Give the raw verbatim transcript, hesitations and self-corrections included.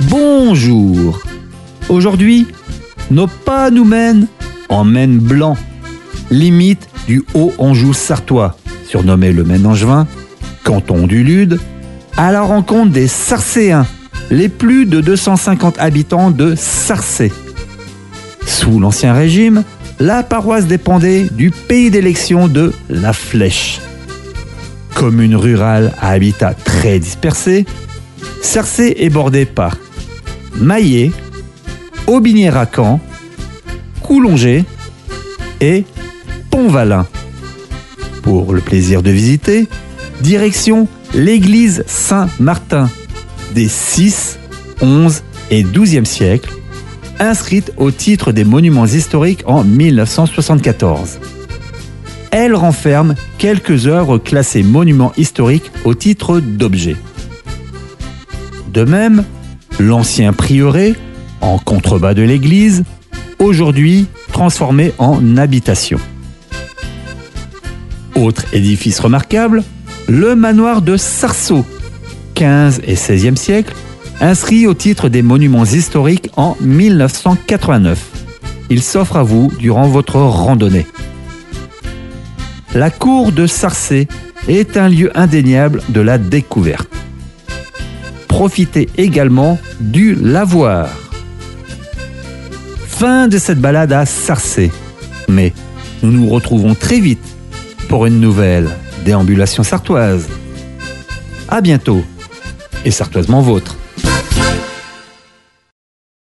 Bonjour. Aujourd'hui, nos pas nous mènent en Maine blanc, limite du Haut-Anjou sartois, surnommé le Maine angevin, canton du Lude, à la rencontre des Sarcéens, les plus de deux cent cinquante habitants de Sarcé. Sous l'Ancien Régime, la paroisse dépendait du pays d'élection de La Flèche. Commune rurale à habitat très dispersé, Sarcé est bordée par Maillé, Aubigné-Racan, Coulongé et Pont-Valin. Pour le plaisir de visiter, direction l'église Saint-Martin des six, onze et douzième siècles, inscrite au titre des monuments historiques en mille neuf cent soixante-quatorze. Elle renferme quelques œuvres classées monuments historiques au titre d'objets. De même, l'ancien prieuré, en contrebas de l'église, aujourd'hui transformé en habitation. Autre édifice remarquable, le manoir de Sarceaux, quinze et seizième siècle, inscrit au titre des monuments historiques en mille neuf cent quatre-vingt-neuf. Il s'offre à vous durant votre randonnée. La cour de Sarcé est un lieu indéniable de la découverte. Profitez également du lavoir. Fin de cette balade à Sarcé. Mais nous nous retrouvons très vite pour une nouvelle déambulation sartoise. À bientôt et sartoisement vôtre.